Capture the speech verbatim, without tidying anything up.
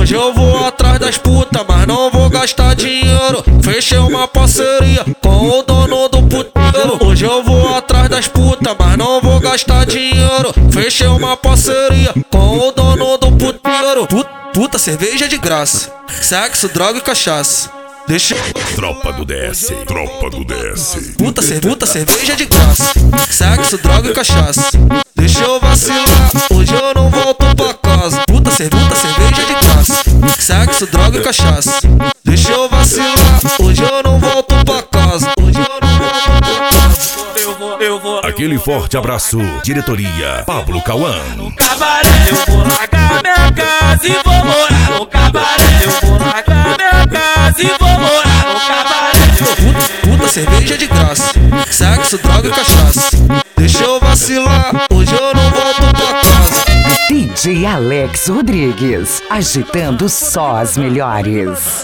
Hoje eu vou atrás das putas, mas não vou gastar dinheiro. Fechei uma parceria com o dono do puteiro. Hoje eu vou atrás das putas, mas não vou gastar dinheiro. Fechei uma parceria com o dono do puteiro. Put, puta, cerveja de graça, sexo, droga e cachaça. Deixa Tropa do D S, tropa do D S. Puta, cer puta, cerveja de graça, sexo, droga e cachaça. Deixa eu vacilar, hoje eu não volto pra casa. Puta, cer puta, cerveja de graça, sexo, droga e cachaça. Deixa eu vacilar, hoje eu não volto pra casa. Hoje eu não volto pra casa. Eu vou, eu vou. Aquele forte abraço, diretoria Pablo Cauã. No cabaré eu vou largar minha casa e vou morar no cabaré. Eu vou largar minha casa e vou morar no cabaré. Puta, puta, cerveja de graça, sexo, droga e cachaça. Deixa eu vacilar, hoje eu não volto pra casa. D J Alex Rodrigues, agitando só as melhores.